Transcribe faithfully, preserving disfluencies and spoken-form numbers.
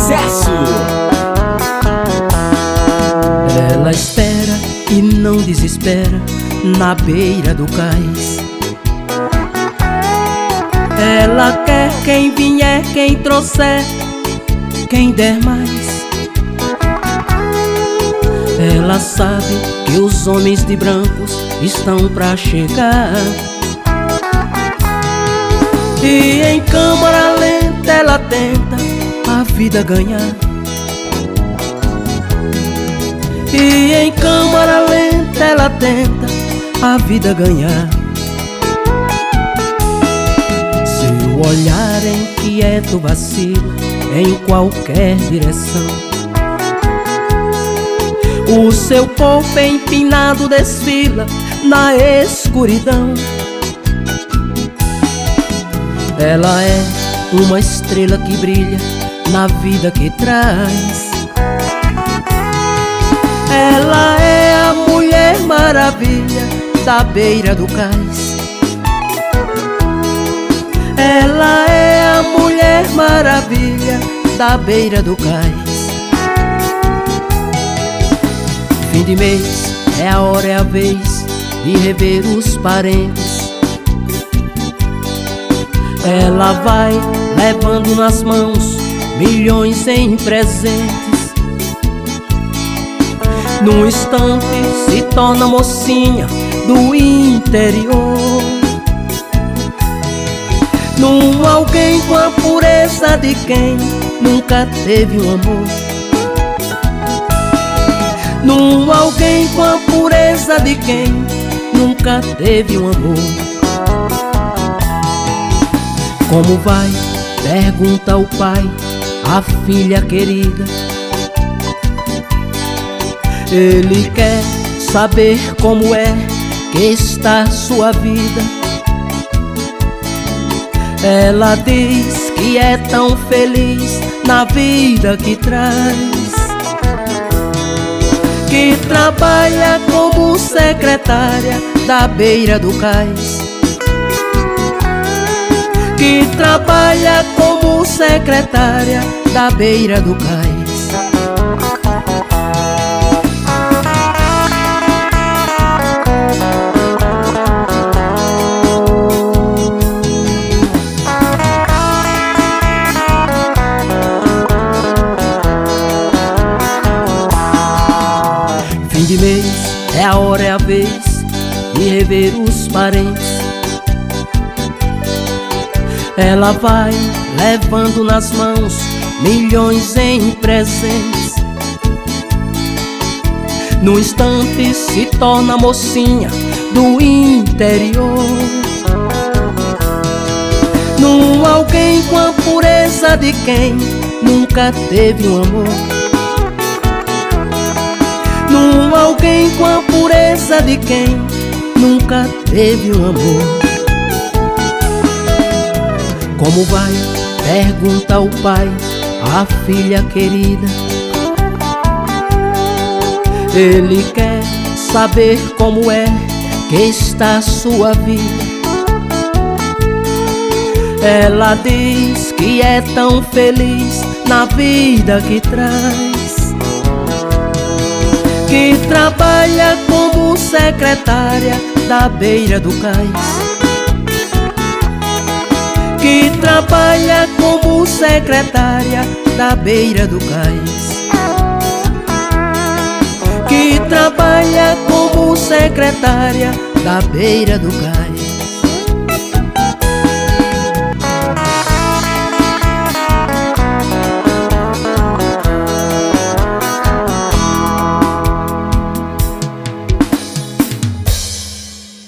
sucesso! Ela espera e não desespera na beira do cais. Ela quer quem vier, quem trouxer, quem der mais. Ela sabe que os homens de brancos estão pra chegar. E em câmara lenta ela tenta a vida ganhar. E em câmara lenta ela tenta a vida ganhar. Seu olhar inquieto vacila em qualquer direção. O seu corpo empinado desfila na escuridão. Ela é uma estrela que brilha na vida que traz. Ela é a Mulher Maravilha da beira do cais. Ela é a Mulher Maravilha da beira do cais. Fim de mês é a hora, é a vez de rever os parentes. Ela vai levando nas mãos milhões em presentes. Num instante se torna mocinha do interior. Num alguém com a pureza de quem nunca teve um amor. Num alguém com a pureza de quem nunca teve um amor. Como vai? Pergunta o pai, a filha querida. Ele quer saber como é que está sua vida. Ela diz que é tão feliz na vida que traz, que trabalha como secretária da beira do cais. Que trabalha como secretária da beira do cais. Fim de mês é a hora, é a vez de rever os parentes. Ela vai levando nas mãos milhões em presentes. No instante se torna mocinha do interior. Num alguém com a pureza de quem nunca teve um amor. Num alguém com a pureza de quem nunca teve um amor. Como vai? Pergunta o pai, a filha querida. Ele quer saber como é que está sua vida. Ela diz que é tão feliz na vida que traz, que trabalha como secretária da beira do cais. Que trabalha como secretária da beira do cais. Que trabalha como secretária da beira do cais.